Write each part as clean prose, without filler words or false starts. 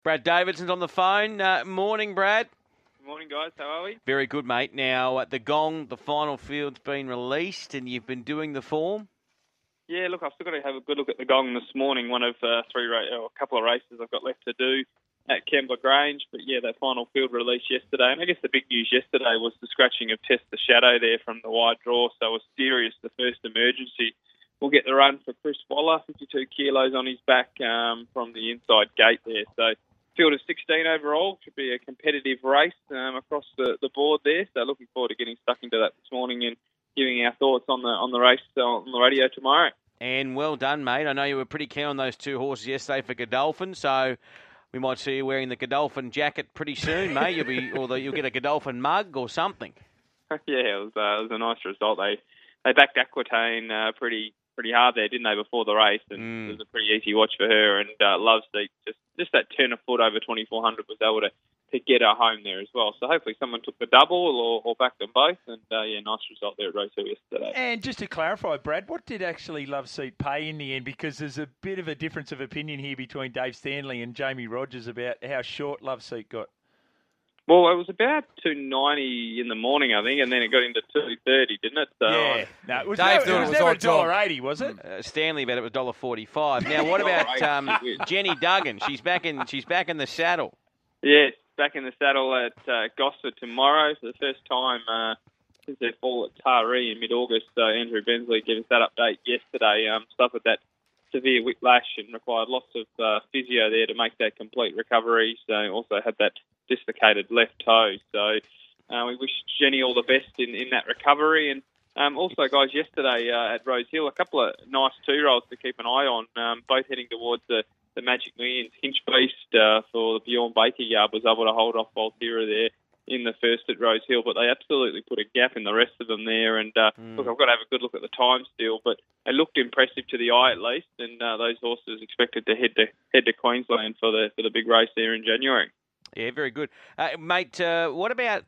Brad Davidson's on the phone. Morning, Brad. Good morning, guys. How are we? Very good, mate. Now, at the Gong, the final field's been released, and you've been doing the form. Yeah, look, I've still got to have a good look at the Gong this morning. One of a couple of races I've got left to do at Kembla Grange. But yeah, that final field release yesterday. And I guess the big news yesterday was the scratching of Test the Shadow there from the wide draw. So it was serious, the first emergency. We'll get the run for Chris Waller, 52 kilos on his back from the inside gate there. So field of 16 overall. Should be a competitive race across the board there. So looking forward to getting stuck into that this morning and giving our thoughts on the race on the radio tomorrow. And well done, mate. I know you were pretty keen on those two horses yesterday for Godolphin, so we might see you wearing the Godolphin jacket pretty soon, mate. You'll get a Godolphin mug or something. Yeah, it was a nice result. They backed Aquitaine pretty hard there, didn't they, before the race? And it was a pretty easy watch for her. And Love Seat, just that turn of foot over 2,400 was able to get her home there as well. So hopefully someone took the double or backed them both. And nice result there at Rosehill yesterday. And just to clarify, Brad, what did actually Love Seat pay in the end? Because there's a bit of a difference of opinion here between Dave Stanley and Jamie Rogers about how short Love Seat got. Well, it was about $2.90 in the morning, I think, and then it got into $2.30, didn't it? So, yeah. No, it was Dave never, thought it was never on top. $1.80, was it? Stanley bet it was $1.45. Now, what about Jenny Duggan? She's back in the saddle. Yeah, back in the saddle at Gosford tomorrow for the first time since their fall at Taree in mid-August. So Andrew Bensley gave us that update yesterday. Suffered that severe whiplash and required lots of physio there to make that complete recovery. So also had that dislocated left toe. So we wish Jenny all the best in that recovery. And also, guys, yesterday at Rosehill, a couple of nice two-year-olds to keep an eye on, both heading towards the Magic Millions. Hinch Beast for the Bjorn Baker yard was able to hold off Volterra there in the first at Rosehill, but they absolutely put a gap in the rest of them there. And look, I've got to have a good look at the time still, but they looked impressive to the eye at least. And those horses expected to head to Queensland for the big race there in January. Yeah, very good, mate. What about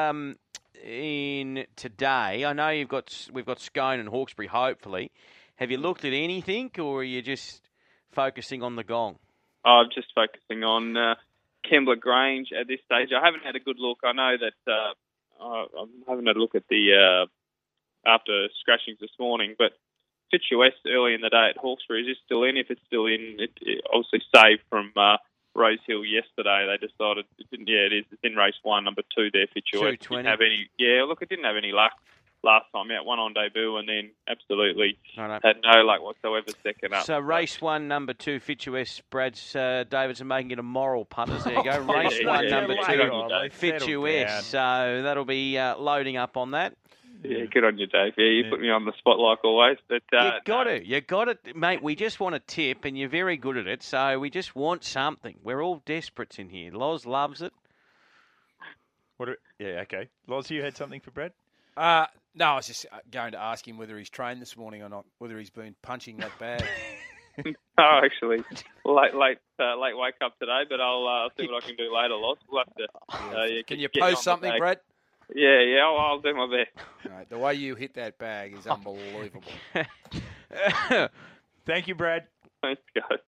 in today? I know we've got Scone and Hawkesbury. Hopefully, have you looked at anything, or are you just focusing on the Gong? I'm just focusing on Kembla Grange at this stage. I haven't had a good look. I know that I haven't had a look at the after scratchings this morning, but Fitch-US early in the day at Hawkesbury, is it still in? If it's still in, it obviously saved from Rosehill yesterday. They decided it didn't. Yeah, it is. It's in race 1, number 2 there. Fitch-US didn't have any. Yeah, look, it didn't have any luck last time out. One on debut and then absolutely had no luck whatsoever second up. So race 1, number 2, Fitch-US. Brad's Davidson making it a moral punters. There you go. Race 1, number 2, Fitch-US. So that'll be loading up on that. Yeah, good on you, Dave. Yeah, you put me on the spot like always. But, you got it, mate. We just want a tip, and you're very good at it. So we just want something. We're all desperates in here. Loz loves it. Yeah, okay. Loz, you had something for Brad? No, I was just going to ask him whether he's trained this morning or not, whether he's been punching that bag. Oh, actually, late wake up today, but I'll see what I can do later, Loz. We'll have to. Can you post something, Brad? Yeah, I'll do my best. Right, the way you hit that bag is unbelievable. Thank you, Brad. Thanks, guys.